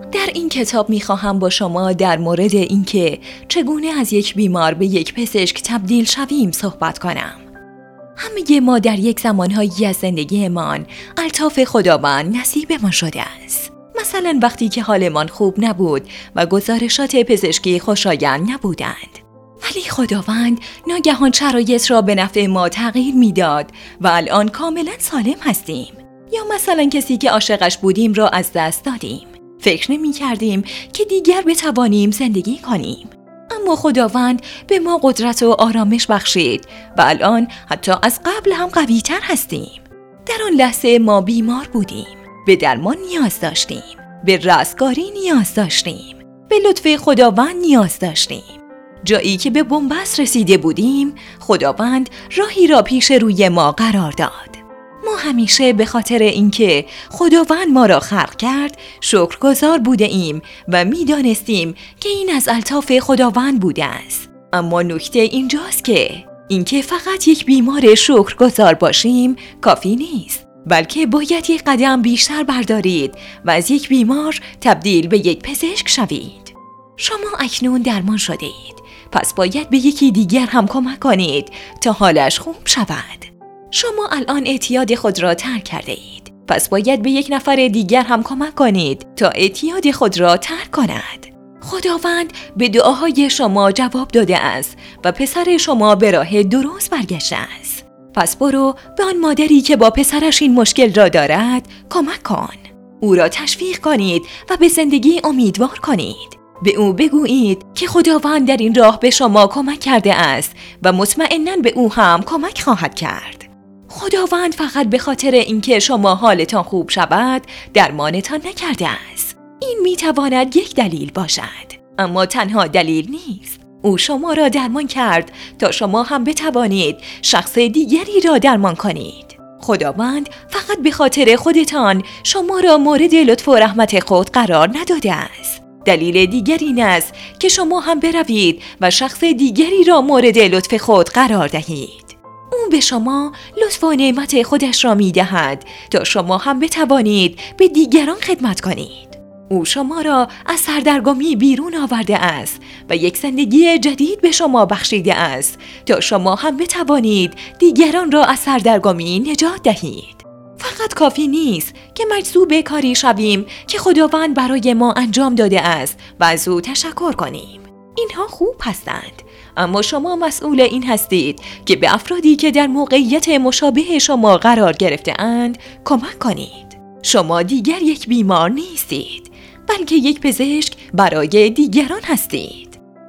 در این کتاب می‌خواهم با شما در مورد اینکه چگونه از یک بیمار به یک پزشک تبدیل شویم صحبت کنم. همه ما در یک زمانهایی از زندگیمان الطاف خداوند نصیبمان شده است. مثلا وقتی که حالمان خوب نبود و گزارشات پزشکی خوشایند نبودند. ولی خداوند ناگهان شرایط را به نفع ما تغییر میداد و الان کاملا سالم هستیم. یا مثلا کسی که عاشقش بودیم را از دست دادیم. فکر نمی کردیم که دیگر بتوانیم زندگی کنیم. اما خداوند به ما قدرت و آرامش بخشید و الان حتی از قبل هم قوی تر هستیم. در آن لحظه ما بیمار بودیم. به درمان نیاز داشتیم. به رستگاری نیاز داشتیم. به لطف خداوند نیاز داشتیم. جایی که به بنبست رسیده بودیم، خداوند راهی را پیش روی ما قرار داد. ما همیشه به خاطر اینکه خداوند ما را خلق کرد شکرگزار بوده ایم و می‌دانستیم که این از الطاف خداوند بوده است. اما نکته اینجاست که اینکه فقط یک بیمار شکرگزار باشیم کافی نیست، بلکه باید یک قدم بیشتر بردارید و از یک بیمار تبدیل به یک پزشک شوید. شما اکنون درمان شده اید، پس باید به یکی دیگر هم کمک کنید تا حالش خوب شود. شما الان اعتیاد خود را ترک کرده اید، پس باید به یک نفر دیگر هم کمک کنید تا اعتیاد خود را ترک کند. خداوند به دعاهای شما جواب داده است و پسر شما به راه درست برگشته است. پس برو به آن مادری که با پسرش این مشکل را دارد کمک کن. او را تشویق کنید و به زندگی امیدوار کنید. به او بگویید که خداوند در این راه به شما کمک کرده است و مطمئناً به او هم کمک خواهد کرد. خداوند فقط به خاطر اینکه شما حالتان خوب شود درمانتان نکرده است. این میتواند یک دلیل باشد، اما تنها دلیل نیست. او شما را درمان کرد تا شما هم بتوانید شخص دیگری را درمان کنید. خداوند فقط به خاطر خودتان شما را مورد لطف و رحمت خود قرار نداده است. دلیل دیگر این است که شما هم بروید و شخص دیگری را مورد لطف خود قرار دهید. او به شما لطف و نعمت خودش را می دهد تا شما هم بتوانید به دیگران خدمت کنید. او شما را از سردرگمی بیرون آورده است و یک زندگی جدید به شما بخشیده است تا شما هم بتوانید دیگران را از سردرگمی نجات دهید. فقط کافی نیست که مجذوب کاری شویم که خداوند برای ما انجام داده است و از او تشکر کنیم. اینها خوب هستند، اما شما مسئول این هستید که به افرادی که در موقعیت مشابه شما قرار گرفته اند کمک کنید. شما دیگر یک بیمار نیستید، بلکه یک پزشک برای دیگران هستید.